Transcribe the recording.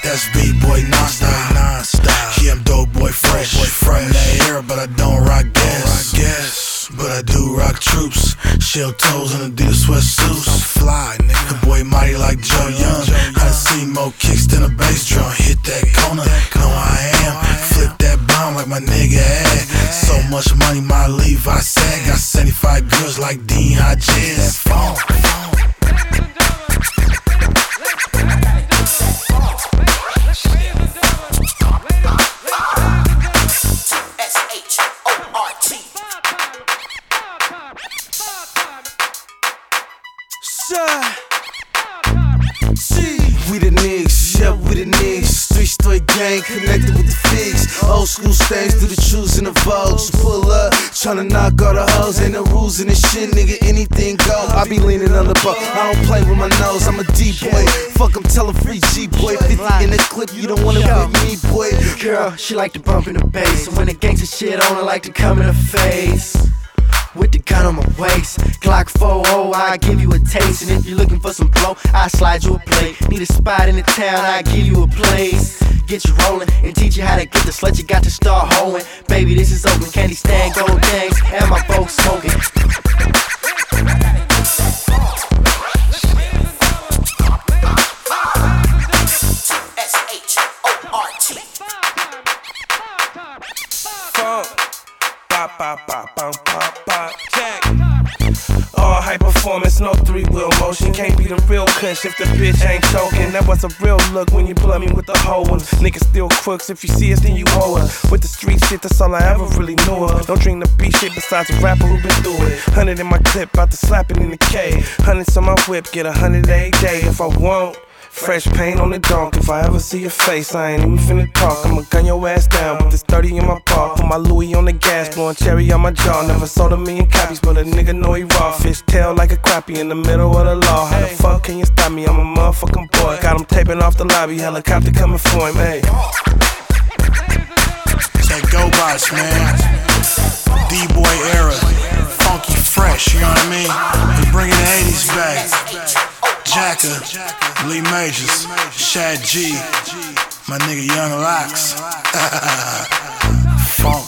That's B-boy non-stop. Yeah, I'm dope boy fresh. From that era, but I don't rock gas. But I do rock troops. Shell toes and Adidas sweatsuits. I'm fly, nigga. The boy mighty like Joe Young. I see more kicks than a bass drum. Hit that corner, know I am. Flip that bomb like my nigga had. So much money, my Levi sag. Got 75 girls like Dean Hodges. Phone. We the niggas, yeah, we the niggas. Three-story gang connected with the figs. Old school stains through the trues and the vogues. Pull up, tryna knock all the hoes. Ain't no rules in this shit, nigga, anything go. I be leaning on the boat, I don't play with my nose. I'm a D-boy, fuck, I'm telling free G-boy. 50 in the clip, you don't wanna with me, boy. Girl, she like to bump in the bass, and when the gangsta shit on, I like to come in her face. With the gun on my waist, Glock 4-0, I give you a taste. And if you're looking for some blow, I slide you a plate. Need a spot in the town, I give you a place. Get you rolling and teach you how to get the slut, you got to start hoeing. Baby, this is open, candy stand, gold gangs, and my folks smoking. S-H-O-R-T. Check. All high performance, no three-wheel motion. Can't be the real kush if the bitch ain't choking. That was a real look when you blood me with the whole one. Niggas still crooks, if you see us then you owe us. With the street shit, that's all I ever really knew of. Don't dream the beat shit besides a rapper who been through it. 100 in my clip, bout to slap it in the K. 100s on my whip, get 100 every day if I want. Fresh paint on the donk. If I ever see your face, I ain't even finna talk. I'ma gun your ass down with this 30 in my paw. Put my Louis on the gas, blowing cherry on my jaw. Never sold 1,000,000 copies, but a nigga know he raw. Fish tail like a crappie in the middle of the law. How the fuck can you stop me? I'm a motherfucking boy. Got him taping off the lobby, helicopter coming for him, hey. Say go bots, man. D-boy era, funky fresh, you know what I mean? We bringing the 80s back. Jacka, Lee Majors, Shad G, my nigga Young Locks. Funk.